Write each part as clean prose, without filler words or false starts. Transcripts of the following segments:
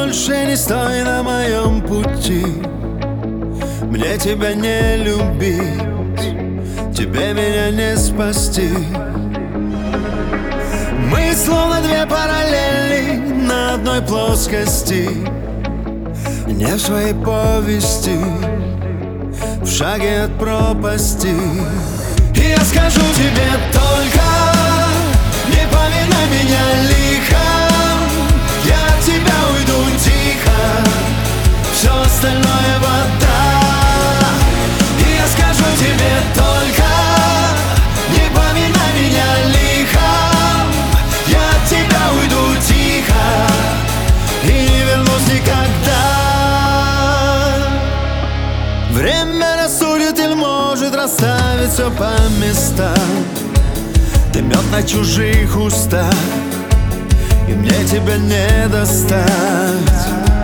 больше не стой на моем пути. Мне тебя не любить, тебе меня не спасти. Мы словно две параллели на одной плоскости, не в своей повести, в шаге от пропасти. И я скажу тебе только: не поминай меня лихо, я от тебя уйду тихо, все остальное вода. И я скажу тебе только: не поминай меня лихо, я от тебя уйду тихо и не вернусь никогда. Время рассудит или может расставить все по местам. Ты мед на чужих устах, и мне тебя не достать.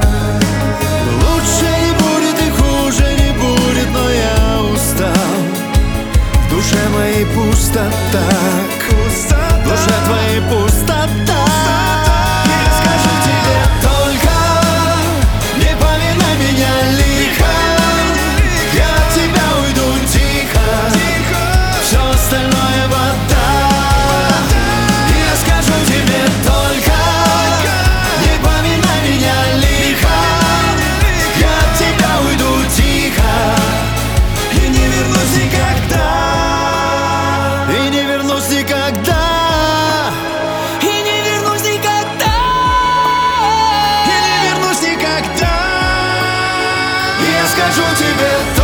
Лучше не будет и хуже не будет, но я устал. В душе моей пустота, в душе твоей пустота. Я скажу тебе только: не поминай меня лихо, я от тебя уйду тихо, все остальное вода. Я скажу тебе только: не поминай меня лихо, я от тебя уйду тихо и не вернусь никогда. И не вернусь никогда. И не вернусь никогда. И не вернусь никогда. Я скажу тебе только: